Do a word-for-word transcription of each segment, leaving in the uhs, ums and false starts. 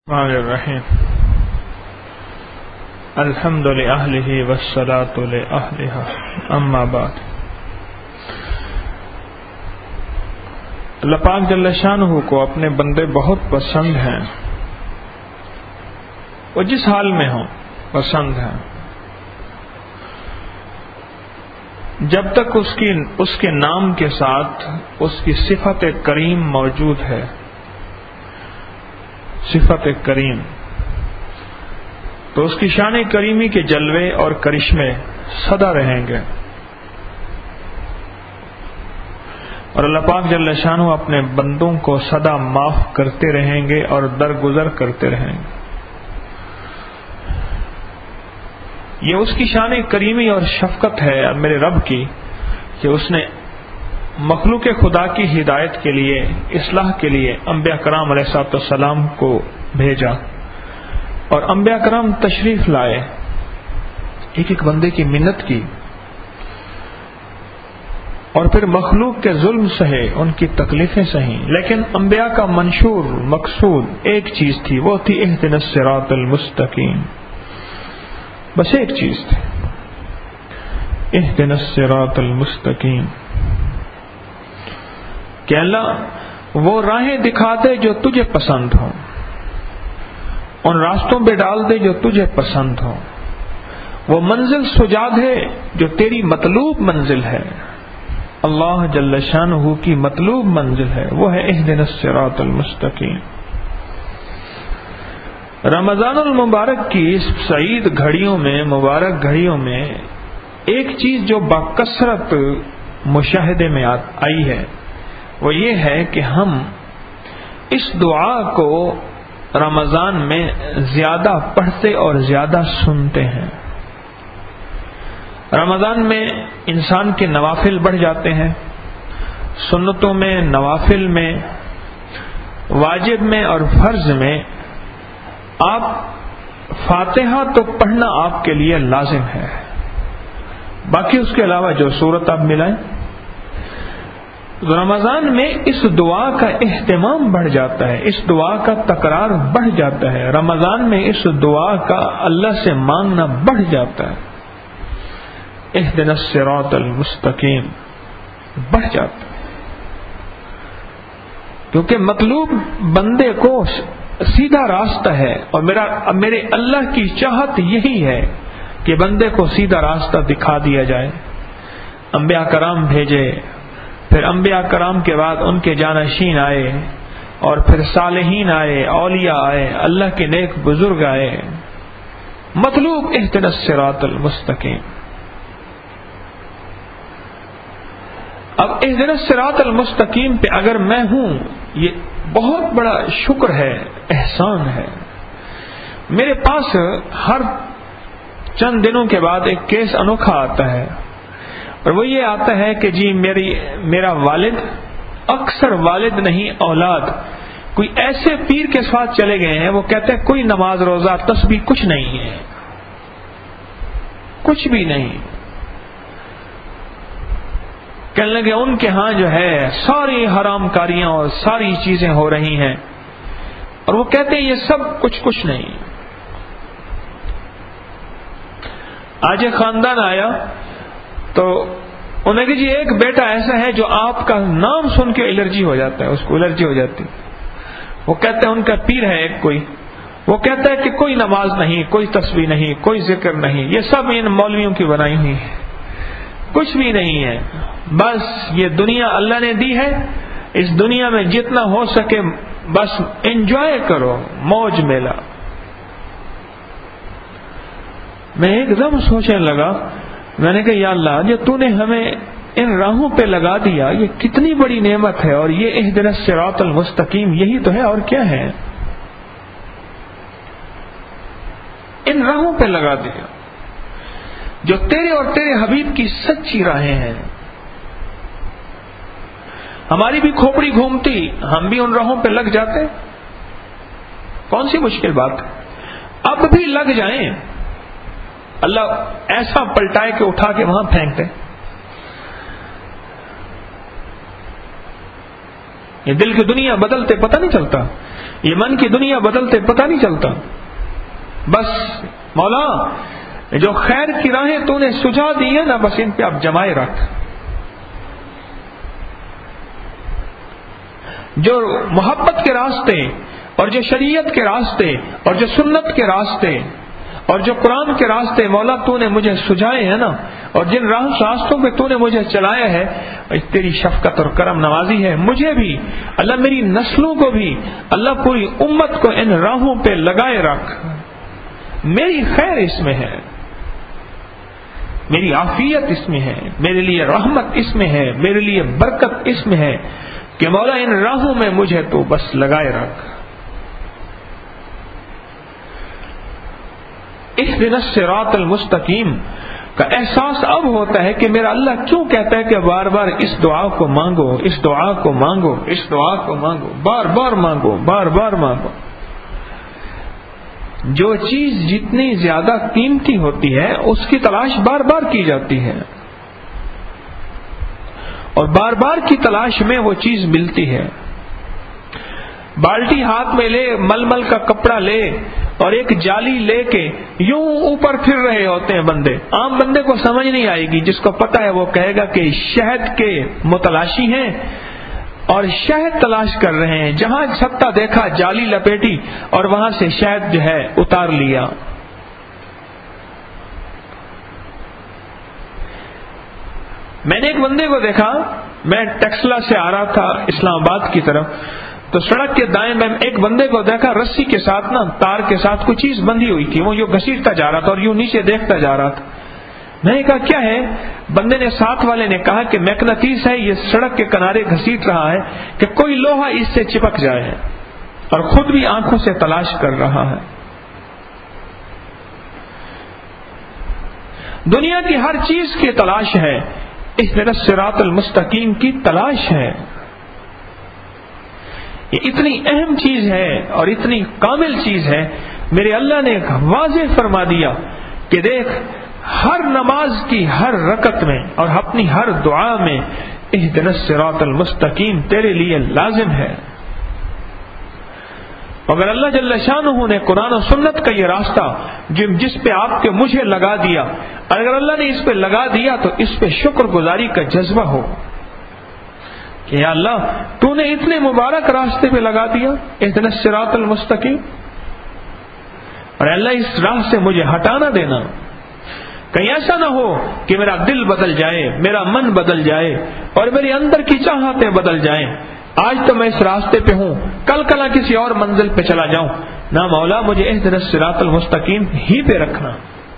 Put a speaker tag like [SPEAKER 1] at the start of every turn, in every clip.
[SPEAKER 1] الرحمن الرحیم الحمد لأہلہ والصلاة لأہلہا اما بعد۔ اللہ پاک جل شانہ کو اپنے بندے بہت پسند ہیں، وہ جس حال میں ہوں پسند ہیں، جب تک اس کی اس کے نام کے ساتھ اس کی صفت کریم موجود ہے۔ صفت کریم تو اس کی شان کریمی کے جلوے اور کرشمے سدا رہیں گے، اور اللہ پاک جل شانہ اپنے بندوں کو سدا معاف کرتے رہیں گے اور درگزر کرتے رہیں گے۔ یہ اس کی شان کریمی اور شفقت ہے میرے رب کی کہ اس نے مخلوق خدا کی ہدایت کے لیے، اصلاح کے لیے انبیاء کرام علیہ الصلوۃ والسلام کو بھیجا، اور انبیاء کرام تشریف لائے، ایک ایک بندے کی منت کی، اور پھر مخلوق کے ظلم سہے، ان کی تکلیفیں سہیں، لیکن انبیاء کا منشور مقصود ایک چیز تھی، وہ تھی اہدنا الصراط المستقیم، بس ایک چیز تھی، اہدنا الصراط المستقیم، کہ اللہ وہ راہیں دکھا دے جو تجھے پسند ہوں، ان راستوں پہ ڈال دے جو تجھے پسند ہوں، وہ منزل سجا دے جو تیری مطلوب منزل ہے، اللہ جل شانہ کی مطلوب منزل ہے، وہ ہے اہدنا الصراط المستقیم۔ رمضان المبارک کی اس سعید گھڑیوں میں، مبارک گھڑیوں میں ایک چیز جو بکثرت مشاہدے میں آئی ہے، وہ یہ ہے کہ ہم اس دعا کو رمضان میں زیادہ پڑھتے اور زیادہ سنتے ہیں۔ رمضان میں انسان کے نوافل بڑھ جاتے ہیں، سنتوں میں، نوافل میں، واجب میں اور فرض میں آپ فاتحہ تو پڑھنا آپ کے لیے لازم ہے، باقی اس کے علاوہ جو سورت آپ ملائیں۔ رمضان میں اس دعا کا اہتمام بڑھ جاتا ہے، اس دعا کا تکرار بڑھ جاتا ہے، رمضان میں اس دعا کا اللہ سے مانگنا بڑھ جاتا ہے، اہدنا الصراط المستقیم بڑھ جاتا ہے، کیونکہ مطلوب بندے کو سیدھا راستہ ہے، اور میرا میرے اللہ کی چاہت یہی ہے کہ بندے کو سیدھا راستہ دکھا دیا جائے۔ انبیاء کرام بھیجے، پھر انبیاء کرام کے بعد ان کے جانشین آئے، اور پھر صالحین آئے، اولیاء آئے، اللہ کے نیک بزرگ آئے، مطلوب اہدنا الصراط المستقیم۔ اب اہدنا الصراط المستقیم پہ اگر میں ہوں، یہ بہت بڑا شکر ہے، احسان ہے۔ میرے پاس ہر چند دنوں کے بعد ایک کیس انوکھا آتا ہے، اور وہ یہ آتا ہے کہ جی میری میرا والد، اکثر والد نہیں اولاد، کوئی ایسے پیر کے ساتھ چلے گئے ہیں، وہ کہتے ہیں کوئی نماز روزہ تسبیح کچھ نہیں ہے، کچھ بھی نہیں، کہنے لگے ان کے ہاں جو ہے ساری حرام کاریاں اور ساری چیزیں ہو رہی ہیں، اور وہ کہتے ہیں یہ سب کچھ کچھ نہیں۔ آج ایک خاندان آیا تو انہوں نے کہا جی ایک بیٹا ایسا ہے جو آپ کا نام سن کے الرجی ہو جاتا ہے، اس کو الرجی ہو جاتی، وہ کہتے ہیں ان کا پیر ہے ایک کوئی، وہ کہتا ہے کہ کوئی نماز نہیں، کوئی تسبیح نہیں، کوئی ذکر نہیں، یہ سب ان مولویوں کی بنائی ہوئی ہے، کچھ بھی نہیں ہے، بس یہ دنیا اللہ نے دی ہے، اس دنیا میں جتنا ہو سکے بس انجوائے کرو، موج میلہ۔ میں ایک دم سوچنے لگا، میں نے کہا یا اللہ، جو تو نے ہمیں ان راہوں پہ لگا دیا، یہ کتنی بڑی نعمت ہے، اور یہ اہدنا الصراط المستقیم یہی تو ہے، اور کیا ہے، ان راہوں پہ لگا دیا جو تیرے اور تیرے حبیب کی سچی راہیں ہیں۔ ہماری بھی کھوپڑی گھومتی، ہم بھی ان راہوں پہ لگ جاتے، کون سی مشکل بات ہے، اب بھی لگ جائیں، اللہ ایسا پلٹائے کہ اٹھا کے وہاں پھینک دے۔ یہ دل کی دنیا بدلتے پتہ نہیں چلتا، یہ من کی دنیا بدلتے پتہ نہیں چلتا. بس مولا جو خیر کی راہیں تو نے سجا دی ہے نا، بس ان پہ آپ جمائے رکھ. جو محبت کے راستے اور جو شریعت کے راستے اور جو سنت کے راستے اور جو قرآن کے راستے مولا تو نے مجھے سجائے ہیں نا، اور جن راستوں پہ تو نے مجھے چلایا ہے، تیری شفقت اور کرم نوازی ہے. مجھے بھی اللہ، میری نسلوں کو بھی اللہ، پوری امت کو ان راہوں پہ لگائے رکھ. میری خیر اس میں ہے، میری عافیت اس میں ہے، میرے لیے رحمت اس میں ہے، میرے لیے برکت اس میں ہے کہ مولا ان راہوں میں مجھے تو بس لگائے رکھ. اہدنا الصراط المستقیم کا احساس اب ہوتا ہے کہ میرا اللہ کیوں کہتا ہے کہ بار بار اس دعا کو مانگو، اس دعا کو مانگو، اس دعا کو مانگو، بار بار مانگو، بار بار مانگو. جو چیز جتنی زیادہ قیمتی ہوتی ہے اس کی تلاش بار بار کی جاتی ہے، اور بار بار کی تلاش میں وہ چیز ملتی ہے. بالٹی ہاتھ میں لے، مل مل کا کپڑا لے اور ایک جالی لے کے یوں اوپر پھر رہے ہوتے ہیں بندے. عام بندے کو سمجھ نہیں آئے گی، جس کو پتا ہے وہ کہے گا کہ شہد کے متلاشی ہیں اور شہد تلاش کر رہے ہیں. جہاں چھتا دیکھا جالی لپیٹی اور وہاں سے شہد جو ہے اتار لیا. میں نے ایک بندے کو دیکھا، میں ٹیکسلا سے آ رہا تھا اسلام آباد کی طرف، تو سڑک کے دائیں میں ایک بندے کو دیکھا رسی کے ساتھ نا، تار کے ساتھ کوئی چیز بندھی ہوئی تھی، وہ یوں گھسیٹتا جا رہا تھا اور یوں نیچے دیکھتا جا رہا تھا. میں نے کہا کیا ہے؟ بندے نے، ساتھ والے نے کہا کہ میگنیٹیز ہے، یہ سڑک کے کنارے گھسیٹ رہا ہے کہ کوئی لوہا اس سے چپک جائے، اور خود بھی آنکھوں سے تلاش کر رہا ہے. دنیا کی ہر چیز کی تلاش ہے، اہدنا الصراط المستقیم کی تلاش ہے. یہ اتنی اہم چیز ہے اور اتنی کامل چیز ہے. میرے اللہ نے واضح فرما دیا کہ دیکھ، ہر نماز کی ہر رکعت میں اور اپنی ہر دعا میں اہدنا الصراط المستقیم تیرے لیے لازم ہے. اگر اللہ جل شانہ نے قرآن و سنت کا یہ راستہ جس پہ آپ کے مجھے لگا دیا، اگر اللہ نے اس پہ لگا دیا تو اس پہ شکر گزاری کا جذبہ ہو کہ یا اللہ تو نے اتنے مبارک راستے پہ لگا دیا، اہدنا الصراط المستقیم، اور اللہ اس راہ سے مجھے ہٹانا دینا. کہیں ایسا نہ ہو کہ میرا دل بدل جائے، میرا من بدل جائے اور میرے اندر کی چاہتیں بدل جائیں. آج تو میں اس راستے پہ ہوں، کل کلا کسی اور منزل پہ چلا جاؤں. نہ مولا، مجھے اہدنا الصراط المستقیم ہی پہ رکھنا.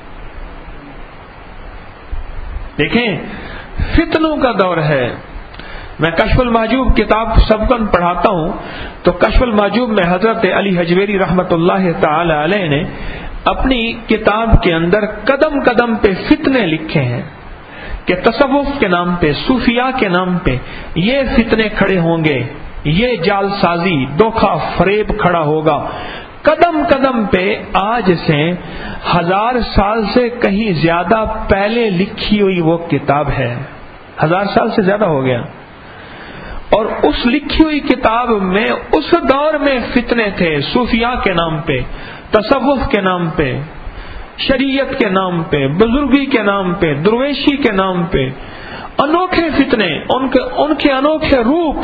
[SPEAKER 1] دیکھیں، فتنوں کا دور ہے. میں کشف المحجوب کتاب سب کو پڑھاتا ہوں تو کشف المحجوب میں حضرت علی حجویری رحمت اللہ تعالی علیہ نے اپنی کتاب کے اندر قدم قدم پہ فتنے لکھے ہیں کہ تصوف کے نام پہ، صوفیاء کے نام پہ یہ فتنے کھڑے ہوں گے، یہ جال سازی، دھوکہ فریب کھڑا ہوگا. قدم قدم پہ آج سے ہزار سال سے کہیں زیادہ پہلے لکھی ہوئی وہ کتاب ہے. ہزار سال سے زیادہ ہو گیا. اور اس لکھی ہوئی کتاب میں اس دور میں فتنے تھے، صوفیاء کے نام پہ، تصوف کے نام پہ، شریعت کے نام پہ، بزرگی کے نام پہ، درویشی کے نام پہ، انوکھے فتنے، ان کے ان کے انوکھے روپ.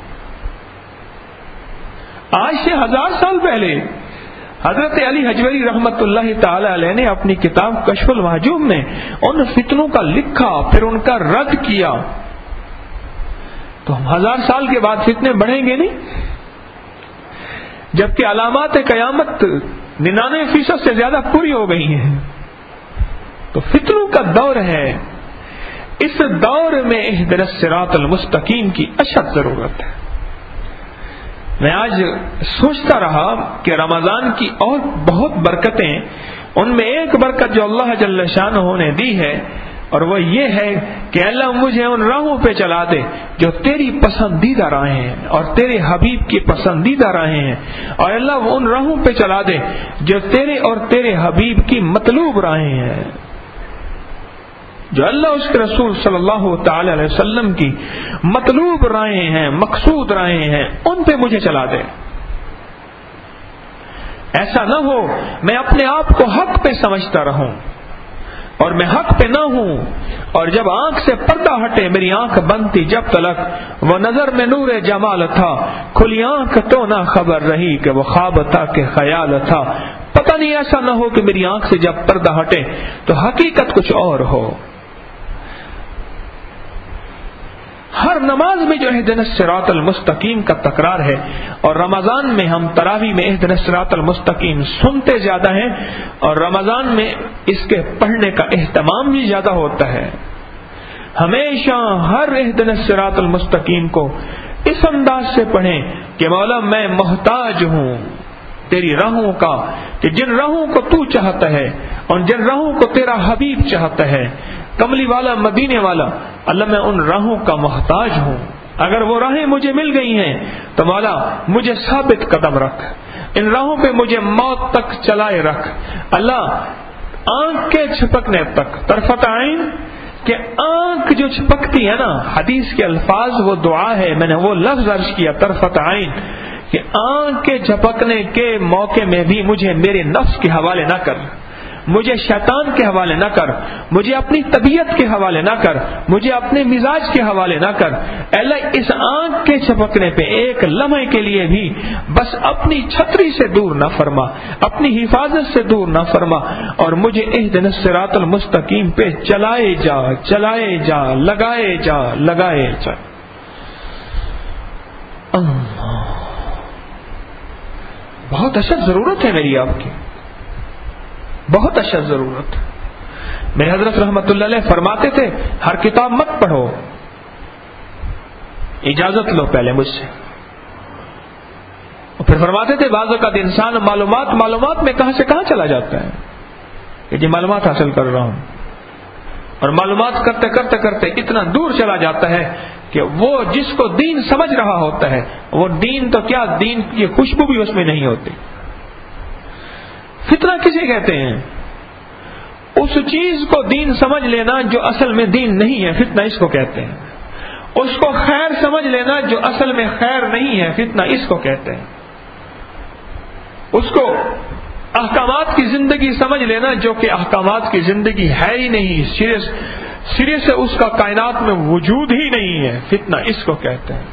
[SPEAKER 1] آج سے ہزار سال پہلے حضرت علی حجویری رحمت اللہ تعالی علیہ نے اپنی کتاب کشف المحجوب میں ان فتنوں کا لکھا، پھر ان کا رد کیا. تو ہم ہزار سال کے بعد فتنے بڑھیں گے نہیں، جبکہ علامات قیامت ننانوے فیصد سے زیادہ پوری ہو گئی ہیں. تو فتنوں کا دور ہے. اس دور میں اہدنا الصراط المستقیم کی اشد ضرورت ہے. میں آج سوچتا رہا کہ رمضان کی اور بہت برکتیں، ان میں ایک برکت جو اللہ جل شانہ نے دی ہے، اور وہ یہ ہے کہ اللہ مجھے ان راہوں پہ چلا دے جو تیری پسندیدہ راہیں ہیں اور تیرے حبیب کی پسندیدہ راہیں ہیں، اور اللہ وہ ان راہوں پہ چلا دے جو تیرے اور تیرے حبیب کی مطلوب راہیں ہیں. جو اللہ اس کے رسول صلی اللہ تعالی علیہ وسلم کی مطلوب رائے ہیں، مقصود رائے ہیں، ان پہ مجھے چلا دے۔ ایسا نہ ہو میں اپنے آپ کو حق پہ سمجھتا رہوں اور میں حق پہ نہ ہوں، اور جب آنکھ سے پردہ ہٹے میری آنکھ بند تھی جب تلک، وہ نظر میں نور جمال تھا، کھلی آنکھ تو نہ خبر رہی کہ وہ خواب تھا کہ خیال تھا۔ پتہ نہیں ایسا نہ ہو کہ میری آنکھ سے جب پردہ ہٹے تو حقیقت کچھ اور ہو۔ ہر نماز میں جو اہدنا الصراط المستقیم کا تکرار ہے، اور رمضان میں ہم تراویح میں اہدنا الصراط المستقیم سنتے زیادہ ہیں، اور رمضان میں اس کے پڑھنے کا اہتمام بھی زیادہ ہوتا ہے۔ ہمیشہ ہر اہدنا الصراط المستقیم کو اس انداز سے پڑھیں کہ مولا میں محتاج ہوں تیری راہوں کا، کہ جن راہوں کو تو چاہتا ہے اور جن راہوں کو تیرا حبیب چاہتا ہے، کملی والا مدینے والا، اللہ میں ان راہوں کا محتاج ہوں۔ اگر وہ راہیں مجھے مل گئی ہیں تو مولا مجھے ثابت قدم رکھ، ان راہوں پہ مجھے موت تک چلائے رکھ۔ اللہ آنکھ کے چھپکنے تک، طرفت عین کہ آنکھ جو چھپکتی ہے نا، حدیث کے الفاظ وہ دعا ہے، میں نے وہ لفظ عرض کیا طرفت عین، کہ آنکھ کے جھپکنے کے موقع میں بھی مجھے میرے نفس کے حوالے نہ کر، مجھے شیطان کے حوالے نہ کر، مجھے اپنی طبیعت کے حوالے نہ کر، مجھے اپنے مزاج کے حوالے نہ کر۔ اللہ اس آنکھ کے چھپکنے پہ ایک لمحے کے لیے بھی بس اپنی چھتری سے دور نہ فرما، اپنی حفاظت سے دور نہ فرما، اور مجھے اہدنا الصراط المستقیم پہ چلائے جا چلائے جا لگائے جا لگائے جا۔ اللہ، بہت اشد ضرورت ہے میری آپ کی، بہت اشد ضرورت۔ میرے حضرت رحمت اللہ علیہ فرماتے تھے ہر کتاب مت پڑھو، اجازت لو پہلے مجھ سے۔ اور پھر فرماتے تھے بعض اوقات انسان معلومات معلومات میں کہاں سے کہاں چلا جاتا ہے کہ جی معلومات حاصل کر رہا ہوں، اور معلومات کرتے کرتے کرتے اتنا دور چلا جاتا ہے کہ وہ جس کو دین سمجھ رہا ہوتا ہے، وہ دین تو کیا، دین کی خوشبو بھی اس میں نہیں ہوتی۔ فتنہ کسے کہتے ہیں؟ اس چیز کو دین سمجھ لینا جو اصل میں دین نہیں ہے، فتنہ اس کو کہتے ہیں۔ اس کو خیر سمجھ لینا جو اصل میں خیر نہیں ہے، فتنہ اس کو کہتے ہیں۔ اس کو احکامات کی زندگی سمجھ لینا جو کہ احکامات کی زندگی ہے ہی نہیں، سرے سرے سے اس کا کائنات میں وجود ہی نہیں ہے، فتنہ اس کو کہتے ہیں۔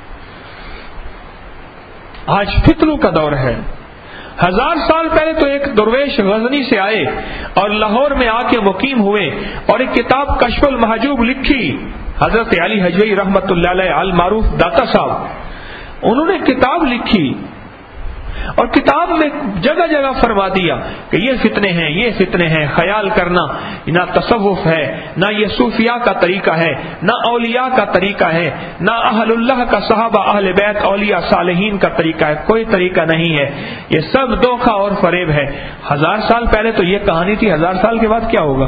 [SPEAKER 1] آج فتنوں کا دور ہے۔ ہزار سال پہلے تو ایک درویش غزنی سے آئے اور لاہور میں آ کے مقیم ہوئے اور ایک کتاب کشف المحجوب لکھی، حضرت علی حجوی رحمت اللہ علیہ المعروف داتا صاحب، انہوں نے کتاب لکھی اور کتاب میں جگہ جگہ فرما دیا کہ یہ فتنے ہیں، یہ فتنے ہیں، خیال کرنا نہ تصوف ہے، نہ یہ صوفیاء کا طریقہ ہے، نہ اولیاء کا طریقہ ہے، نہ اہل اللہ کا، صحابہ اہل بیت اولیاء صالحین کا طریقہ ہے، کوئی طریقہ نہیں ہے، یہ سب دھوکہ اور فریب ہے۔ ہزار سال پہلے تو یہ کہانی تھی، ہزار سال کے بعد کیا ہوگا؟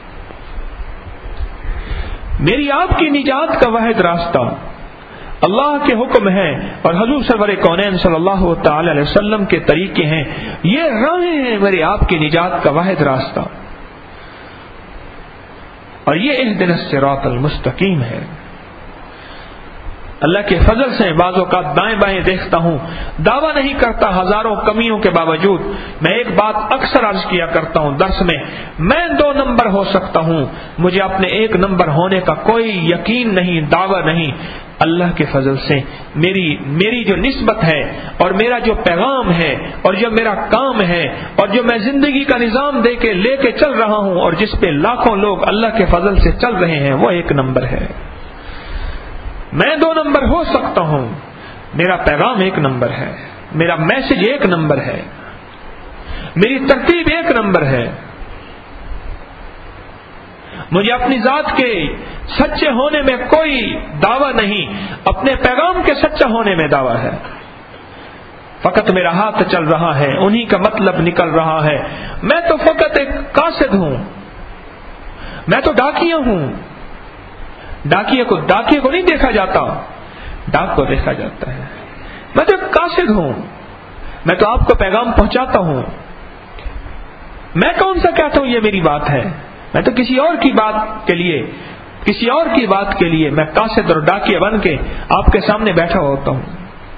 [SPEAKER 1] میری آپ کی نجات کا واحد راستہ اللہ کے حکم ہے اور حضور سرور کونین صلی اللہ تعالی علیہ وسلم کے طریقے ہیں، یہ راہیں ہیں میرے آپ کی نجات کا واحد راستہ، اور یہ اہدنا الصراط المستقیم ہے۔ اللہ کے فضل سے بعض اوقات دائیں بائیں دیکھتا ہوں، دعویٰ نہیں کرتا ہزاروں کمیوں کے باوجود، میں ایک بات اکثر عرض کیا کرتا ہوں درس میں، میں دو نمبر ہو سکتا ہوں، مجھے اپنے ایک نمبر ہونے کا کوئی یقین نہیں، دعویٰ نہیں۔ اللہ کے فضل سے میری میری جو نسبت ہے اور میرا جو پیغام ہے اور جو میرا کام ہے اور جو میں زندگی کا نظام دے کے لے کے چل رہا ہوں اور جس پہ لاکھوں لوگ اللہ کے فضل سے چل رہے ہیں، وہ ایک نمبر ہے۔ میں دو نمبر ہو سکتا ہوں، میرا پیغام ایک نمبر ہے، میرا میسج ایک نمبر ہے، میری ترتیب ایک نمبر ہے، مجھے اپنی ذات کے سچے ہونے میں کوئی دعویٰ نہیں، اپنے پیغام کے سچا ہونے میں دعویٰ ہے۔ فقط میرا ہاتھ چل رہا ہے، انہی کا مطلب نکل رہا ہے، میں تو فقط ایک قاصد ہوں، میں تو ڈاکیا ہوں۔ ڈاکیے کو ڈاکیے کو نہیں دیکھا جاتا، ڈاک کو دیکھا جاتا ہے۔ میں تو ایک قاصد ہوں، میں تو آپ کو پیغام پہنچاتا ہوں۔ میں کون سا کہتا ہوں یہ میری بات ہے؟ میں تو کسی اور کی بات کے لیے کسی اور کی بات کے لیے میں قاصد اور ڈاکیہ بن کے آپ کے سامنے بیٹھا ہوتا ہوں،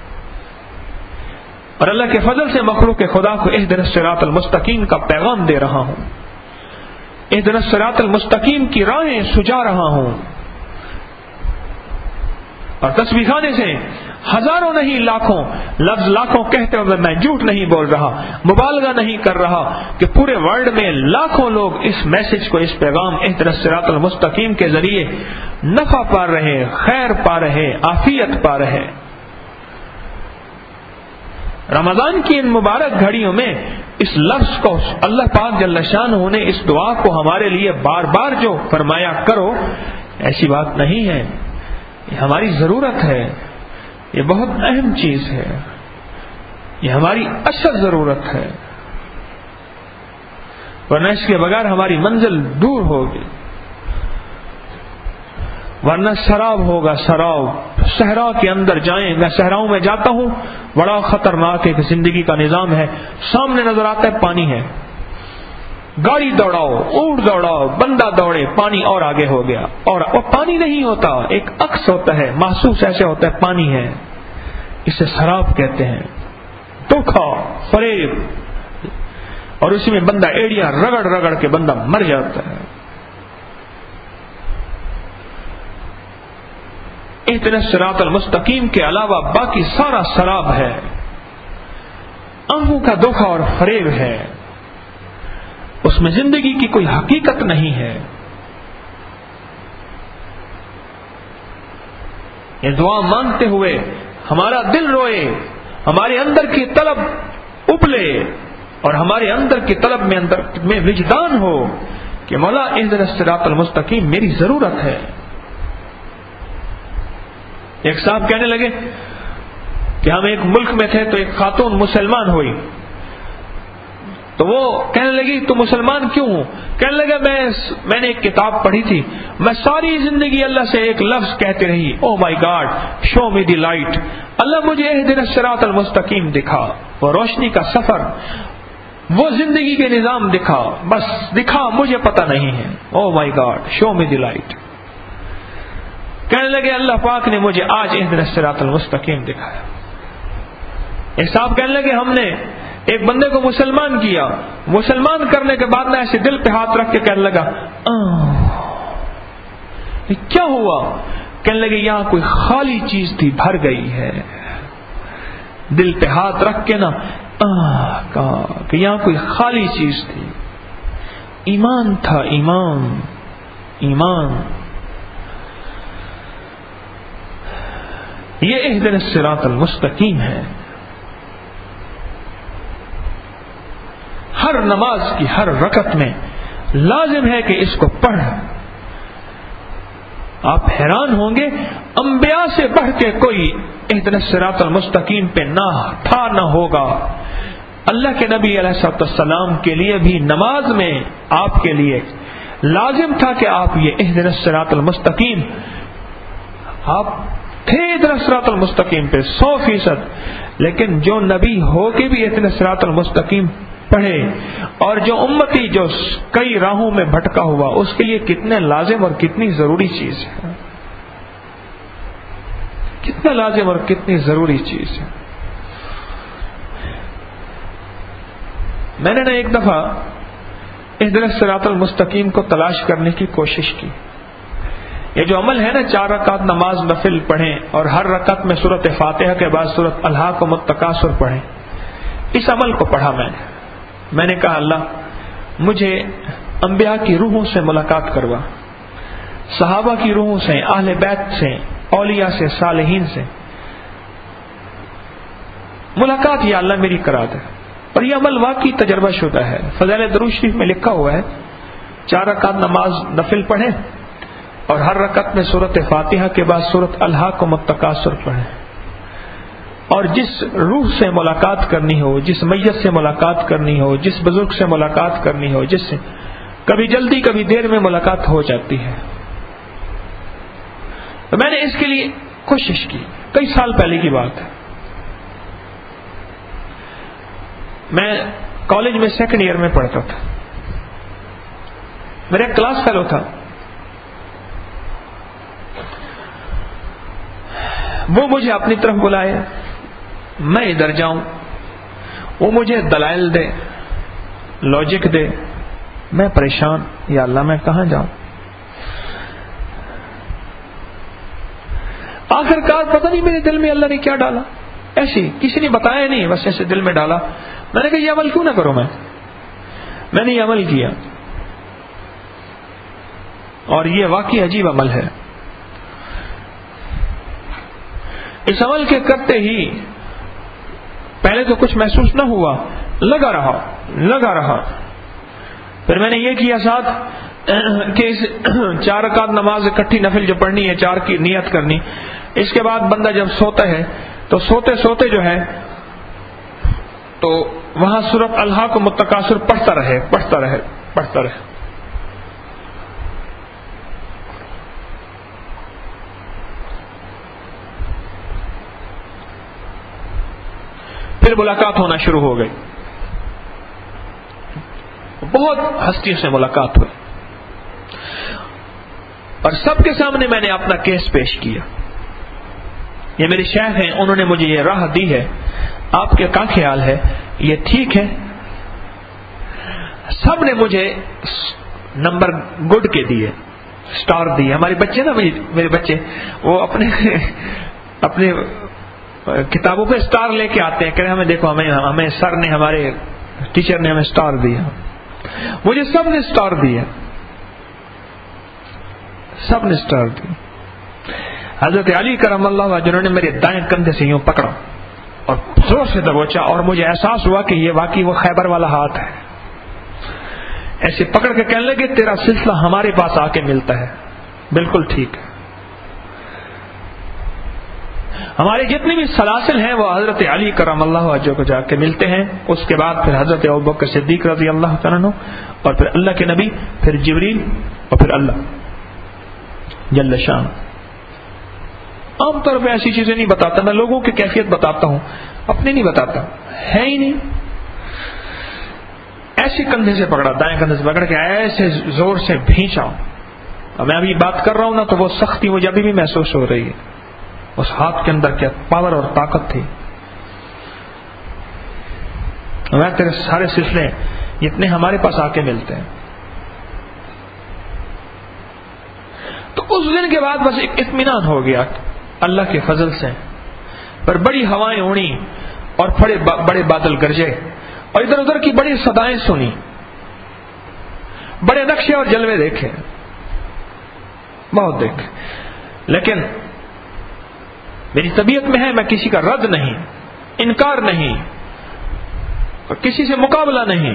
[SPEAKER 1] اور اللہ کے فضل سے مخلوق خدا کو اہدنا الصراط المستقیم کا پیغام دے رہا ہوں، اہدنا الصراط المستقیم کی راہیں سجا رہا ہوں، اور تسبیح خانے سے ہزاروں نہیں لاکھوں لفظ لاکھوں کہتے ہوئے میں جھوٹ نہیں بول رہا، مبالغہ نہیں کر رہا کہ پورے ورلڈ میں لاکھوں لوگ اس میسج کو، اس پیغام اہدنا الصراط المستقیم کے ذریعے نفع پا رہے، خیر پا رہے، عافیت پا رہے۔ رمضان کی ان مبارک گھڑیوں میں اس لفظ کو اللہ پاک جل شانہ نے اس دعا کو ہمارے لیے بار بار جو فرمایا کرو، ایسی بات نہیں ہے، یہ ہماری ضرورت ہے، یہ بہت اہم چیز ہے، یہ ہماری اصل ضرورت ہے، ورنہ اس کے بغیر ہماری منزل دور ہوگی، ورنہ سراب ہوگا، سراب۔ صحرا کے اندر جائیں، میں صحراؤں میں جاتا ہوں، بڑا خطرناک ایک زندگی کا نظام ہے، سامنے نظر آتا ہے پانی ہے، گاڑی دوڑاؤ، اونٹ دوڑاؤ، بندہ دوڑے، پانی اور آگے ہو گیا، اور وہ پانی نہیں ہوتا، ایک عکس ہوتا ہے، محسوس ایسے ہوتا ہے پانی ہے، اسے سراب کہتے ہیں، دھوکا، فریب، اور اسی میں بندہ ایڑیاں رگڑ رگڑ کے بندہ مر جاتا ہے۔ اہدنا الصراط المستقیم کے علاوہ باقی سارا سراب ہے، آنکھوں کا دھوکا اور فریب ہے، اس میں زندگی کی کوئی حقیقت نہیں ہے۔ یہ دعا مانگتے ہوئے ہمارا دل روئے، ہمارے اندر کی طلب ابلے، اور ہمارے اندر کی طلب میں اندر میں وجدان ہو کہ مولا اہدنا الصراط المستقیم میری ضرورت ہے۔ ایک صاحب کہنے لگے کہ ہم ایک ملک میں تھے تو ایک خاتون مسلمان ہوئی، تو وہ کہنے لگی تو مسلمان کیوں ہوں؟ کہنے لگا میں میں نے ایک کتاب پڑھی تھی، میں ساری زندگی اللہ سے ایک لفظ کہتے رہی، او مائی God show me the light, اللہ مجھے اہدنا الصراط المستقیم دکھا، وہ روشنی کا سفر، وہ زندگی کے نظام دکھا، بس دکھا، مجھے پتہ نہیں ہے، او مائی God show me the light. کہنے لگے اللہ پاک نے مجھے آج اہدنا الصراط المستقیم دکھایا۔ ایک صاحب کہنے لگے ہم نے ایک بندے کو مسلمان کیا، مسلمان کرنے کے بعد میں ایسے دل پہ ہاتھ رکھ کے کہنے لگا یہ کیا ہوا؟ کہنے لگے یہاں کوئی خالی چیز تھی، بھر گئی ہے، دل پہ ہاتھ رکھ کے نا کہا کہ یہاں کوئی خالی چیز تھی، ایمان تھا، ایمان ایمان۔ یہ اہدنا الصراط المستقیم ہے۔ ہر نماز کی ہر رکعت میں لازم ہے کہ اس کو پڑھ۔ آپ حیران ہوں گے انبیاء سے بڑھ کے کوئی اہدنا الصراط المستقیم پہ نہ تھا نہ ہوگا۔ اللہ کے نبی علیہ السلام کے لیے بھی نماز میں آپ کے لیے لازم تھا کہ آپ یہ اہدنا الصراط المستقیم، آپ تھے اہدنا الصراط المستقیم پہ سو فیصد، لیکن جو نبی ہو کے بھی اہدنا الصراط المستقیم پڑھے، اور جو امتی جو کئی راہوں میں بھٹکا ہوا، اس کے لیے کتنے لازم اور کتنی ضروری چیز ہے، کتنا لازم اور کتنی ضروری چیز ہے۔ میں نے نا ایک دفعہ اہدنا الصراط المستقیم کو تلاش کرنے کی کوشش کی۔ یہ جو عمل ہے نا چار رکعت نماز نفل پڑھیں اور ہر رکعت میں سورۃ فاتحہ کے بعد سورۃ الہاکم التکاثر پڑھیں، اس عمل کو پڑھا میں نے میں نے کہا اللہ مجھے انبیاء کی روحوں سے ملاقات کروا، صحابہ کی روحوں سے، اہل بیت سے، اولیاء سے، صالحین سے ملاقات یا اللہ میری کرا دے۔ اور یہ عمل واقعی تجربہ شدہ ہے، فضائل درود شریف میں لکھا ہوا ہے چار رکعت نماز نفل پڑھیں اور ہر رکعت میں سورۃ فاتحہ کے بعد سورۃ الہاکم التکاثر پڑھیں، اور جس روح سے ملاقات کرنی ہو، جس میت سے ملاقات کرنی ہو، جس بزرگ سے ملاقات کرنی ہو، جس سے کبھی جلدی کبھی دیر میں ملاقات ہو جاتی ہے، تو میں نے اس کے لیے کوشش کی، کئی سال پہلے کی بات ہے۔ میں کالج میں سیکنڈ ایئر میں پڑھتا تھا، میرا ایک کلاس فیلو تھا، وہ مجھے اپنی طرف بلائے، میں ادھر جاؤں، وہ مجھے دلائل دے، لاجک دے، میں پریشان، یا اللہ میں کہاں جاؤں؟ آخر کار پتہ نہیں میرے دل میں اللہ نے کیا ڈالا، ایسی کسی نے بتایا نہیں، بس ایسے دل میں ڈالا. میں نے کہا یہ عمل کیوں نہ کروں، میں میں نے یہ عمل کیا، اور یہ واقعی عجیب عمل ہے. اس عمل کے کرتے ہی پہلے تو کچھ محسوس نہ ہوا، لگا رہا لگا رہا پھر میں نے یہ کیا ساتھ کہ اس چار رکعت نماز اکٹھی نفل جو پڑھنی ہے، چار کی نیت کرنی. اس کے بعد بندہ جب سوتا ہے تو سوتے سوتے جو ہے تو وہاں سورۃ الہاکم التکاثر پڑھتا رہے پڑھتا رہے پڑھتا رہے پھر ملاقات ہونا شروع ہو گئی، بہت ہستیوں سے ملاقات ہوئی، اور سب کے سامنے میں نے اپنا کیس پیش کیا. یہ میرے شیخ ہیں، انہوں نے مجھے یہ راہ دی ہے، آپ کے کیا خیال ہے، یہ ٹھیک ہے؟ سب نے مجھے نمبر گڈ کے دیے، سٹار دیے. ہمارے بچے نا، میرے بچے وہ اپنے اپنے کتابوں پہ سٹار لے کے آتے ہیں کہ ہمیں دیکھو، ہمیں ہمیں سر نے، ہمارے ٹیچر نے ہمیں سٹار دیا. مجھے سب نے سٹار دیا، سب نے سٹار دیا. حضرت علی کرم اللہ وجہ جنہوں نے میرے دائیں کندھے سے یوں پکڑا اور زور سے دبوچا، اور مجھے احساس ہوا کہ یہ واقعی وہ خیبر والا ہاتھ ہے. ایسے پکڑ کے کہنے لگے تیرا سلسلہ ہمارے پاس آ کے ملتا ہے. بالکل ٹھیک ہے، ہمارے جتنے بھی سلاسل ہیں وہ حضرت علی کرم اللہ وجہ کو جا کے ملتے ہیں. اس کے بعد پھر حضرت ابوبکر صدیق رضی اللہ تعالیٰ عنہ، اور پھر اللہ کے نبی، پھر جبریل، اور پھر اللہ جل شان. عام طور پہ ایسی چیزیں نہیں بتاتا، میں لوگوں کی کیفیت بتاتا ہوں، اپنی نہیں بتاتا، ہے ہی نہیں. ایسے کندھے سے پکڑا، دائیں کندھے سے پکڑ کے ایسے زور سے بھینچا. اور میں ابھی بات کر رہا ہوں نا تو وہ سختی مجھے ابھی بھی محسوس ہو رہی ہے. اس ہاتھ کے اندر کیا پاور اور طاقت تھی. میں تیرے سارے سلسلے جتنے ہمارے پاس آ کے ملتے ہیں. تو اس دن کے بعد بس ایک اطمینان ہو گیا اللہ کے فضل سے. پر بڑی ہوائیں اڑی اور بڑے بڑے بادل گرجے اور ادھر ادھر کی بڑی صدائیں سنی، بڑے نقشے اور جلوے دیکھے، بہت دیکھے. لیکن میری طبیعت میں ہے، میں کسی کا رد نہیں، انکار نہیں، اور کسی سے مقابلہ نہیں.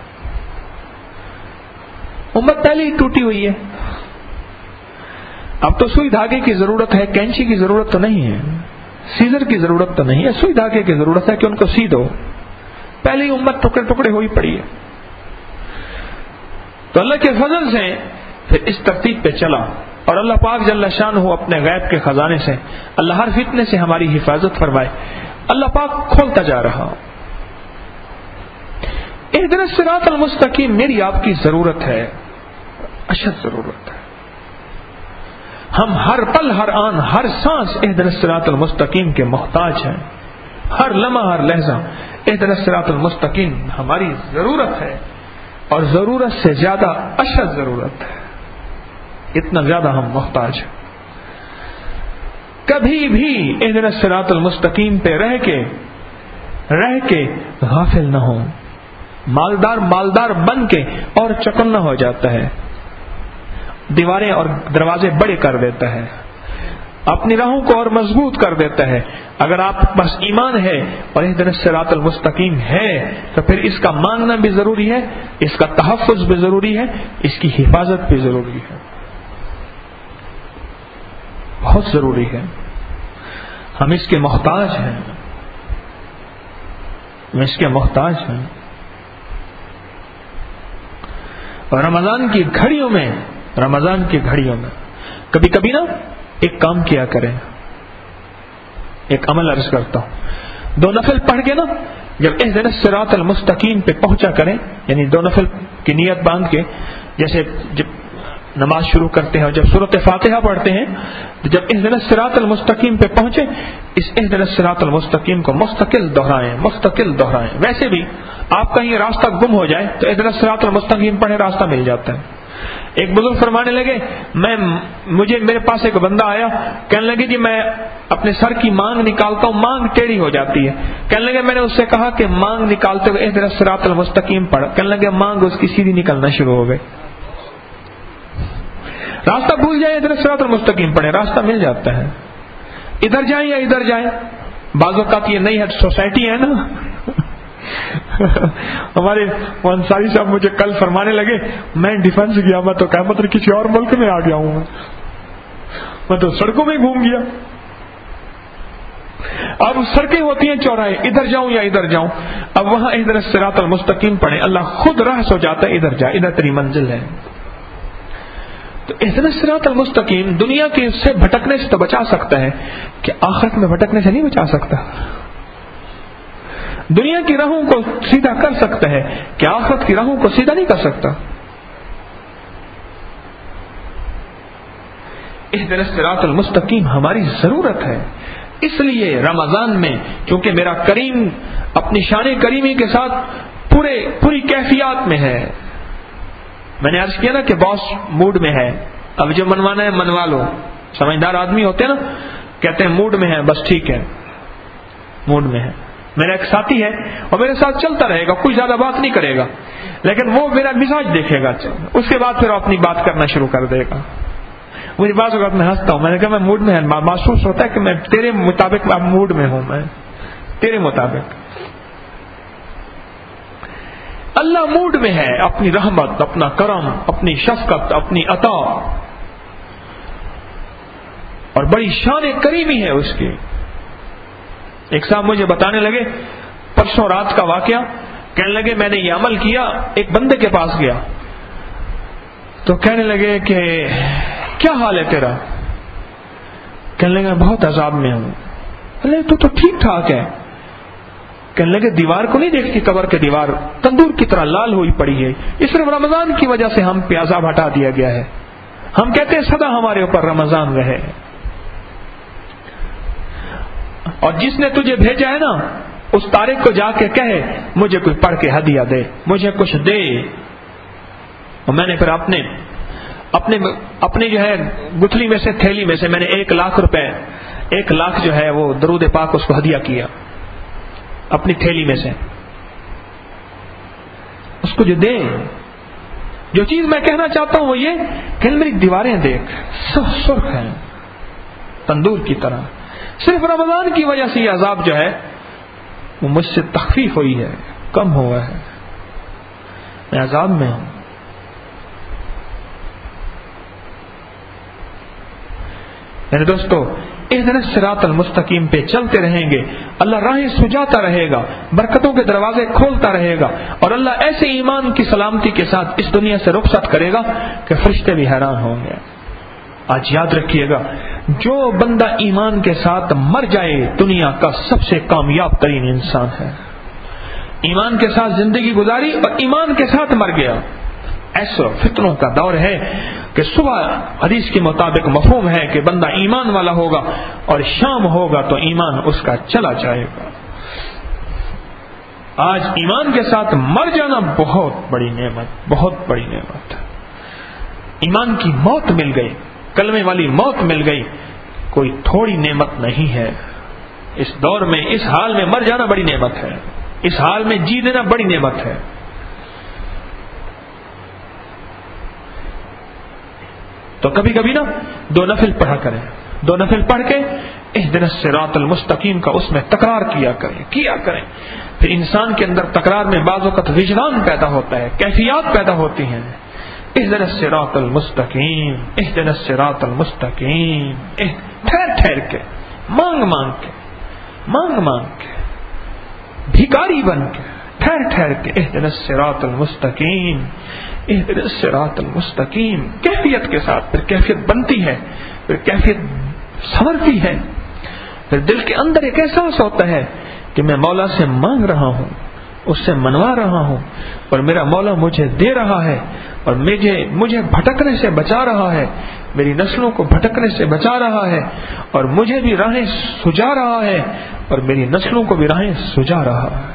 [SPEAKER 1] امت پہلے ہی ٹوٹی ہوئی ہے، اب تو سوئی دھاگے کی ضرورت ہے، کینچی کی ضرورت تو نہیں ہے، سیزر کی ضرورت تو نہیں ہے، سوئی دھاگے کی ضرورت ہے کہ ان کو سی دو. پہلے ہی امت ٹکڑے ٹکڑے ہوئی پڑی ہے. تو اللہ کے فضل سے پھر اس ترتیب پہ چلا، اور اللہ پاک جل شانہ اپنے غیب کے خزانے سے اللہ ہر فتنے سے ہماری حفاظت فرمائے. اللہ پاک کھولتا جا رہا. اہدنا الصراط المستقیم میری آپ کی ضرورت ہے، اشد ضرورت ہے. ہم ہر پل، ہر آن، ہر سانس اہدنا الصراط المستقیم کے محتاج ہیں. ہر لمحہ، ہر لہجہ اہدنا الصراط المستقیم ہماری ضرورت ہے، اور ضرورت سے زیادہ اشد ضرورت ہے. اتنا زیادہ ہم محتاج ہیں. کبھی بھی اہدنا الصراط المستقیم پہ رہ کے رہ کے غافل نہ ہو. مالدار مالدار بن کے اور چکنا ہو جاتا ہے، دیواریں اور دروازے بڑے کر دیتا ہے، اپنی راہوں کو اور مضبوط کر دیتا ہے. اگر آپ بس ایمان ہے اور اہدنا الصراط المستقیم ہے تو پھر اس کا ماننا بھی ضروری ہے، اس کا تحفظ بھی ضروری ہے، اس کی حفاظت بھی ضروری ہے، بہت ضروری ہے. ہم اس کے محتاج ہیں، ہم اس کے محتاج ہیں. اور رمضان کی گھڑیوں میں رمضان کی گھڑیوں میں کبھی کبھی نا ایک کام کیا کریں، ایک عمل عرض کرتا ہوں. دو نفل پڑھ کے نا جب اہدنا الصراط المستقیم پہ پہنچا کریں، یعنی دو نفل کی نیت باندھ کے جیسے جب نماز شروع کرتے ہیں اور جب سورۃ فاتحہ پڑھتے ہیں تو جب اہدنا الصراط المستقیم پہ پہنچے اس اہدنا الصراط المستقیم کو مستقل دہرائیں مستقل دہرائیں. ویسے بھی آپ کہیں راستہ گم ہو جائے تو اہدنا الصراط المستقیم پڑھیں راستہ مل جاتا ہے. ایک بزرگ فرمانے لگے میں مجھے میرے پاس ایک بندہ آیا کہنے لگے جی میں اپنے سر کی مانگ نکالتا ہوں مانگ ٹیڑھی ہو جاتی ہے. کہنے لگے میں نے اس سے کہا کہ مانگ نکالتے ہوئے اہدنا الصراط المستقیم پڑھ. کہنے لگے مانگ اس کی سیدھی نکلنا شروع ہو گئی. راستہ بھول جائے اہدنا الصراط المستقیم پڑھے راستہ مل جاتا ہے. ادھر جائیں یا ادھر جائیں. بعض اوقات یہ نئی سوسائٹی ہے نا ہمارے انصاری صاحب مجھے کل فرمانے لگے میں ڈیفنس گیا میں تو کہا مطلب کسی اور ملک میں آ گیا ہوں میں تو سڑکوں میں گھوم گیا. اب سڑکیں ہوتی ہیں چوراہے ادھر جاؤں یا ادھر جاؤں. اب وہاں اہدنا الصراط المستقیم پڑھیں اللہ خود راہ سو جاتا ہے ادھر جا ادھر تیری منزل ہے. تو اہدنا الصراط المستقیم دنیا کے سے بھٹکنے سے تو بچا سکتا ہے کہ آخرت میں بھٹکنے سے نہیں بچا سکتا. دنیا کی راہوں کو سیدھا کر سکتا ہے کہ آخرت کی راہوں کو سیدھا نہیں کر سکتا. اہدنا الصراط المستقیم ہماری ضرورت ہے. اس لیے رمضان میں چونکہ میرا کریم اپنی شان کریمی کے ساتھ پورے پوری کیفیات میں ہے. میں نے عرض کیا نا کہ باس موڈ میں ہے اب جو منوانا ہے منوا لو. سمجھدار آدمی ہوتے ہیں نا کہتے ہیں موڈ میں ہے بس ٹھیک ہے موڈ میں ہے. میرا ایک ساتھی ہے اور میرے ساتھ چلتا رہے گا کوئی زیادہ بات نہیں کرے گا لیکن وہ میرا مزاج دیکھے گا اس کے بعد پھر وہ اپنی بات کرنا شروع کر دے گا. مجھے بعض اوقات میں ہنستا ہوں میں نے کہا میں موڈ میں محسوس ہوتا ہے کہ میں تیرے مطابق موڈ میں ہوں میں تیرے مطابق. اللہ موڈ میں ہے اپنی رحمت اپنا کرم اپنی شفقت اپنی عطا اور بڑی شان کریمی ہے اس کی. ایک صاحب مجھے بتانے لگے پرسوں رات کا واقعہ کہنے لگے میں نے یہ عمل کیا. ایک بندے کے پاس گیا تو کہنے لگے کہ کیا حال ہے تیرا. کہنے لگے بہت عذاب میں ہوں. اللہ تو تو ٹھیک ٹھاک ہے. کہنے لگے دیوار کو نہیں دیکھتی قبر کے دیوار تندور کی طرح لال ہوئی پڑی ہے. اس صرف رمضان کی وجہ سے ہم پہ عذاب ہٹا دیا گیا ہے. ہم کہتے ہیں سدا ہمارے اوپر رمضان رہے. اور جس نے تجھے بھیجا ہے نا اس طارق کو جا کے کہے مجھے کوئی پڑھ کے ہدیہ دے مجھے کچھ دے. اور میں نے پھر اپنے اپنے اپنی جو ہے گٹھلی میں سے تھیلی میں سے میں نے ایک لاکھ روپے ایک لاکھ جو ہے وہ درود پاک اس کو ہدیہ کیا اپنی تھیلی میں سے. اس کو جو دے جو چیز میں کہنا چاہتا ہوں وہ یہ کہ میری دیواریں دیکھ سب سرخ ہیں تندور کی طرح. صرف رمضان کی وجہ سے یہ عذاب جو ہے وہ مجھ سے تخفیف ہوئی ہے کم ہوا ہے. میں عذاب میں ہوں. میرے دوستو اہدنا الصراط المستقیم پہ چلتے رہیں گے اللہ راہیں سجاتا رہے گا برکتوں کے دروازے کھولتا رہے گا اور اللہ ایسے ایمان کی سلامتی کے ساتھ اس دنیا سے رخصت کرے گا کہ فرشتے بھی حیران ہوں گے. آج یاد رکھیے گا جو بندہ ایمان کے ساتھ مر جائے دنیا کا سب سے کامیاب ترین انسان ہے. ایمان کے ساتھ زندگی گزاری اور ایمان کے ساتھ مر گیا. ایسا فتنوں کا دور ہے کہ صبح حدیث کے مطابق مفہوم ہے کہ بندہ ایمان والا ہوگا اور شام ہوگا تو ایمان اس کا چلا جائے گا. آج ایمان کے ساتھ مر جانا بہت بڑی نعمت بہت بڑی نعمت. ایمان کی موت مل گئی کلمے والی موت مل گئی کوئی تھوڑی نعمت نہیں ہے. اس دور میں اس حال میں مر جانا بڑی نعمت ہے. اس حال میں جی دینا بڑی نعمت ہے. تو کبھی کبھی نا دو نفل پڑھا کریں. دو نفل پڑھ کے اہدنا الصراط المستقیم کا اس میں تکرار کیا کریں کیا کریں. پھر انسان کے اندر تکرار میں بعض وقت وجدان پیدا ہوتا ہے کیفیات پیدا ہوتی ہیں. اہدنا الصراط المستقیم اہدنا الصراط المستقیم ٹھہر ٹھہر کے مانگ مانگ کے مانگ مانگ کے بھکاری بن کے ٹھہر ٹھہر کے اہدنا الصراط المستقیم اہدنا الصراط المستقیم کیفیت کے ساتھ. پھر کیفیت بنتی ہے پھر کیفیت سنورتی ہے. پھر دل کے اندر ایک احساس ہوتا ہے کہ میں مولا سے مانگ رہا ہوں اس سے منوا رہا ہوں، اور میرا مولا مجھے دے رہا ہے، اور مجھے مجھے بھٹکنے سے بچا رہا ہے، میری نسلوں کو بھٹکنے سے بچا رہا ہے، اور مجھے بھی راہیں سجا رہا ہے، اور میری نسلوں کو بھی راہیں سجا رہا ہے۔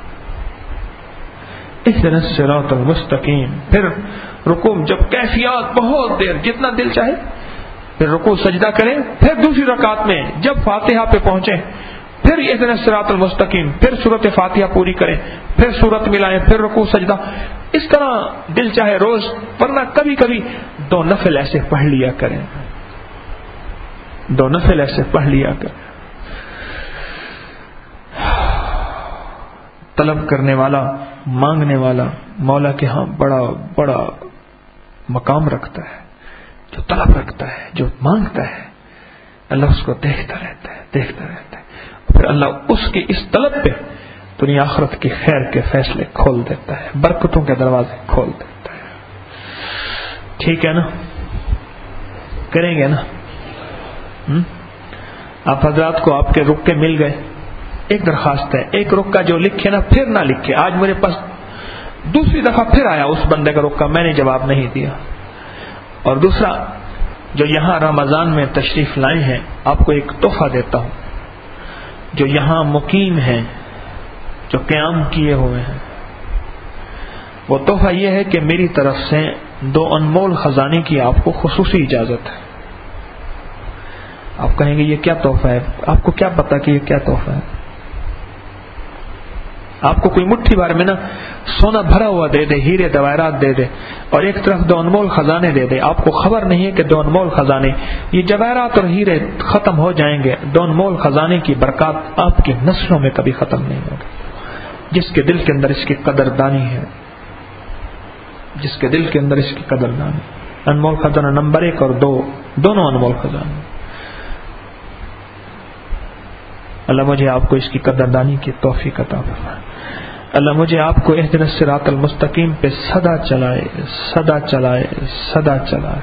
[SPEAKER 1] اہدنا الصراط المستقیم۔ پھر رکوع، جب کیفیات بہت دیر جتنا دل چاہے، پھر رکوع سجدہ کریں، پھر دوسری رکعت میں جب فاتحہ پہ پہنچیں پھر اہدنا الصراط المستقیم، پھر سورت فاتحہ پوری کریں، پھر سورت ملائیں، پھر رکوع سجدہ، اس طرح دل چاہے روز، ورنہ کبھی کبھی دو نفل ایسے پڑھ لیا کریں، دو نفل ایسے پڑھ لیا کریں۔ طلب کرنے والا، مانگنے والا مولا کے ہاں بڑا بڑا مقام رکھتا ہے، جو طلب رکھتا ہے، جو مانگتا ہے، اللہ اس کو دیکھتا رہتا ہے، دیکھتا رہتا ہے، پھر اللہ اس کی اس طلب پہ دنیا آخرت کی خیر کے فیصلے کھول دیتا ہے، برکتوں کے دروازے کھول دیتا ہے۔ ٹھیک ہے نا؟ کریں گے نا؟ آپ حضرات کو آپ کے رکے مل گئے، ایک درخواست ہے، ایک رکا جو لکھے نا پھر نہ لکھے، آج میرے پاس دوسری دفعہ پھر آیا اس بندے کا رکا، میں نے جواب نہیں دیا۔ اور دوسرا، جو یہاں رمضان میں تشریف لائے ہیں، آپ کو ایک تحفہ دیتا ہوں، جو یہاں مقیم ہیں، جو قیام کیے ہوئے ہیں، وہ تحفہ یہ ہے کہ میری طرف سے دو انمول خزانے کی آپ کو خصوصی اجازت ہے۔ آپ کہیں گے یہ کیا تحفہ ہے؟ آپ کو کیا پتا کہ یہ کیا تحفہ ہے؟ آپ کو کوئی مٹھی بھر میں نا سونا بھرا ہوا دے دے، ہیرے جواہرات دے دے، اور ایک طرف دو انمول خزانے دے دے، آپ کو خبر نہیں ہے کہ دو انمول خزانے، یہ جواہرات اور ہیرے ختم ہو جائیں گے، دو انمول خزانے کی برکات آپ کی نسلوں میں کبھی ختم نہیں ہوگی۔ جس کے دل کے اندر اس کی قدردانی ہے، جس کے دل کے اندر اس کی قدردانی، انمول خزانہ نمبر ایک اور دو، دونوں انمول خزانے، اللہ مجھے آپ کو اس کی قدردانی کی توفیق عطا فرمائے۔ اللہ مجھے آپ کو اہدنا الصراط المستقیم پہ سدا چلائے، سدا چلائے، سدا چلائے۔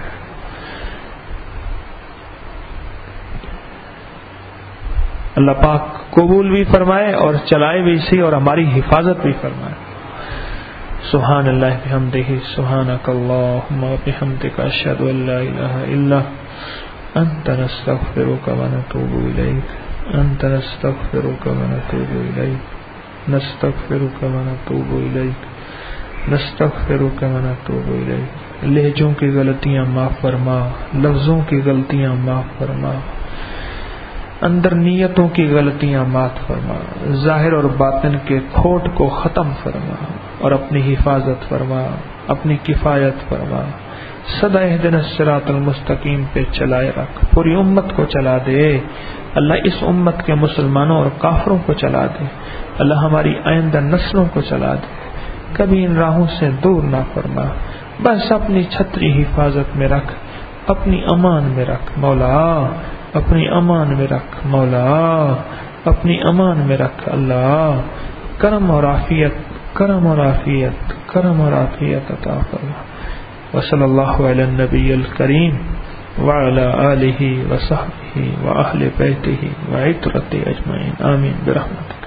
[SPEAKER 1] اللہ پاک قبول بھی فرمائے اور چلائے بھی اسی، اور ہماری حفاظت بھی فرمائے۔ سبحان اللہ بحمدہ، سبحانک اللہم وبحمدک، اشہد ان لا الہ الا انت، نستغفرک ونتوب الیک، انت نستغفرک ونتوب الیک، نستغفرک ونتوب الیک، نستغفرک ونتوب الیک۔ لہجوں کی غلطیاں معاف فرما، لفظوں کی غلطیاں معاف فرما، اندر نیتوں کی غلطیاں معاف فرما، ظاہر اور باطن کے کھوٹ کو ختم فرما، اور اپنی حفاظت فرما، اپنی کفایت فرما، سدا اہدنا الصراط المستقیم پہ چلائے رکھ، پوری امت کو چلا دے اللہ، اس امت کے مسلمانوں اور کافروں کو چلا دے اللہ، ہماری آئندہ نسلوں کو چلا دے، کبھی ان راہوں سے دور نہ فرما، بس اپنی چھتری حفاظت میں رکھ، اپنی امان میں رکھ مولا، اپنی امان میں رکھ مولا، اپنی امان میں رکھ اللہ، کرم اور عافیت، کرم اور عافیت، کرم اور عافیت عطا فرما۔ وصلی اللہ علی النبی الکریم وعلی آلہ وصحبہ وأہل بیتہ وعترتہ اجمعین، آمین برحمتہ۔